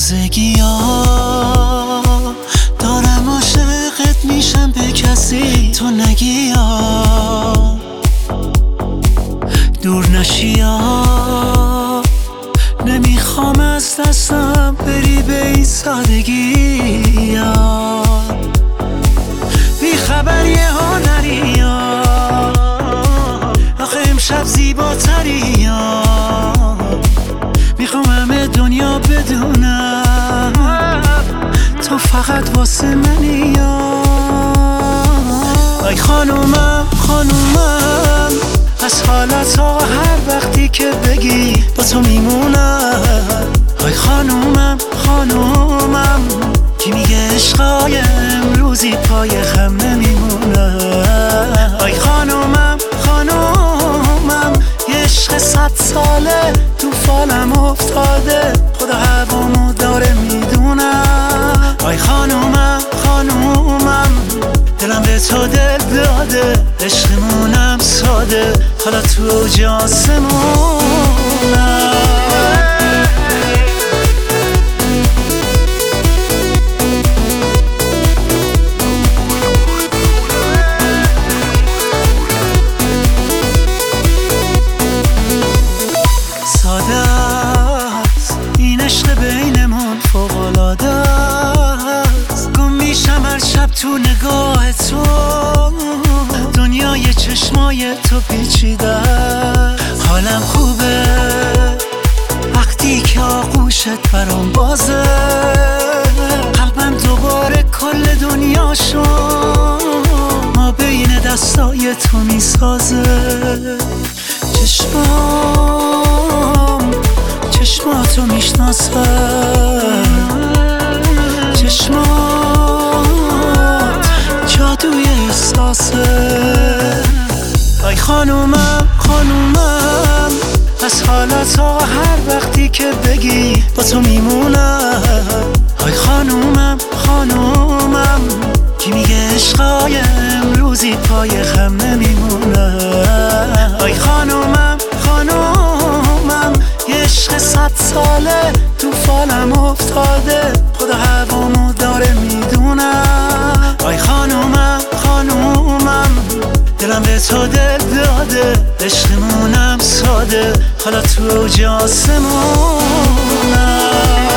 تازگی ها دارم عاشقت میشم به کسی تو نگی ها دور نشی ها نمیخوام از دستم بری به این سادگی ها بی خبر یه ها نری ها آخه امشب زیباتری ها میخوام همه دنیا بدونم تو فقط واسه منی ها ای خانومم خانومم از حالتا هر وقتی که بگی با تو میمونم ای خانومم خانومم کی میگه عشقای امروزی پای خم نمیمونه ای خانومم خانومم یه عشق 100 ساله تو فالم افتاده خدا هوامو داره میدونم ای خانومم خانومم دلم به تو دل داده عشقمونم ساده حالا تو اوج آسمونم ساده است این عشق بینمون فوق‌العاده است گم میشم هر شب تو نگاه تو دنیای چشمای تو پیچیده حالم خوبه وقتی که آغوشت برام بازه قلبم دوباره کل دنیا شد ما بین دستای تو میسازه چشماتو میشناسم چشمات جادوی احساسه ای خانومم خانومم از حالتا هر وقتی که بگی با تو میمونم ای خانومم خانومم کی میگه عشقای امروزی پای خم نمیمونه ای خانومم خانومم یه عشق 100 ساله تو فالم افتاده خدا هوامو داره میدونم ای خانومم خانومم دلم به تو دل داده عشقمونم ساده حالا تو اوج آسمونم